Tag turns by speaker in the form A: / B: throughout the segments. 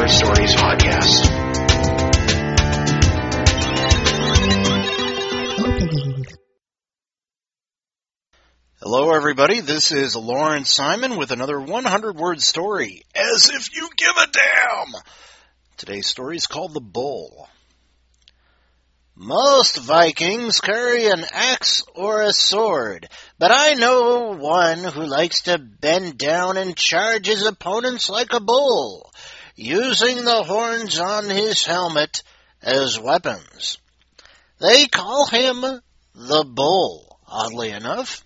A: Word Stories podcast.
B: Hello, everybody. This is Lawrence Simon with another 100-word story, as if you give a damn. Today's story is called The Bull. Most Vikings carry an axe or a sword, but I know one who likes to bend down and charge his opponents like a bull, using the horns on his helmet as weapons. They call him the Bull, oddly enough.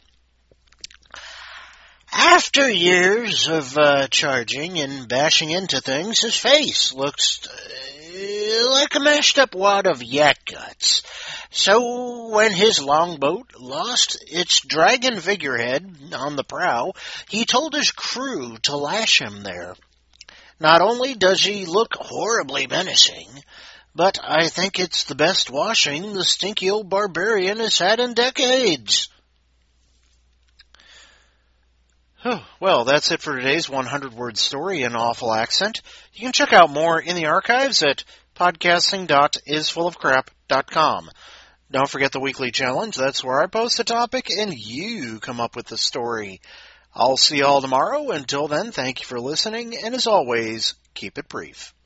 B: After years of charging and bashing into things, his face looks like a mashed-up wad of yak guts. So when his longboat lost its dragon figurehead on the prow, he told his crew to lash him there. Not only does he look horribly menacing, but I think it's the best washing the stinky old barbarian has had in decades. Well, that's it for today's 100-word story in awful accent. You can check out more in the archives at podcasting.isfullofcrap.com. Don't forget the weekly challenge. That's where I post a topic and you come up with the story. I'll see you all tomorrow. Until then, thank you for listening, and as always, keep it brief.